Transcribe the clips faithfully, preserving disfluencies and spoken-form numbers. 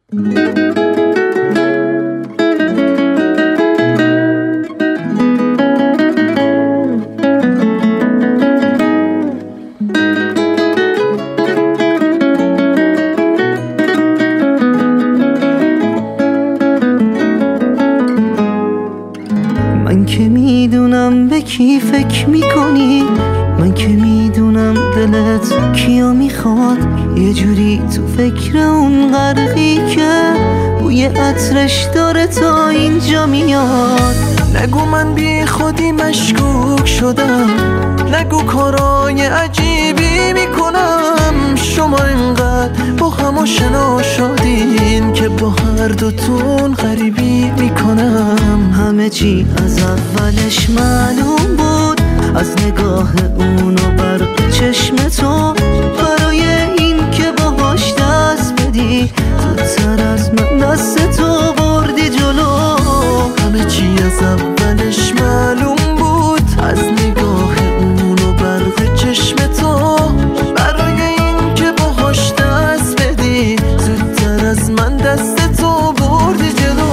من که میدونم به کی فکر میکنی، من که میدونم دلت کیو میخواد، یه جوری تو فکر اون غرقی که بوی عطرش داره تا اینجا میاد. نگو من بی خودی مشکوک شدم، نگو کارای عجیبی میکنم. شما اینقدر با هم آشنا شدین که با هر دوتون غریبی میکنم. همه چی از اولش معلوم بود، از نگاه اون و برق چشم تو، برای این که باهاش دست بدی زودتر از من دست تو بردی جلو. همه چی از اولش معلوم بود، از نگاه اون و برق چشم تو، برای این که باهاش دست بدی زودتر از من دست تو بردی جلو.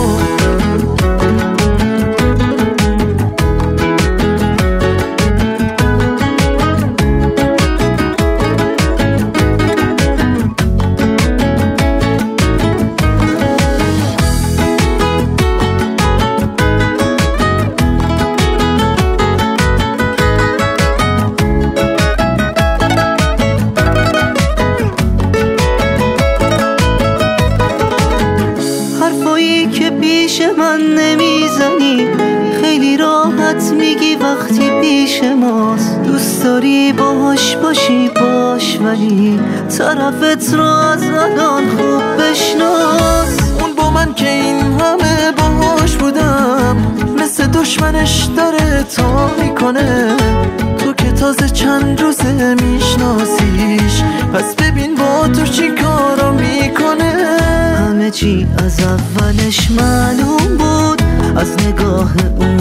حرفایی که پیش من نمیزنی خیلی راحت میگی وقتی پیش ماست. دوست داری باهاش باشی باش، ولی طرفت رو از الان خوب بشناس. اون با من که این همه باهاش بودم مثل دشمنش داره تا میکنه. تو که تازه چند روزه میشناسیش، پس ببین با تو چی کارا میکنه. همه چی از اولش معلوم بود، از نگاه اون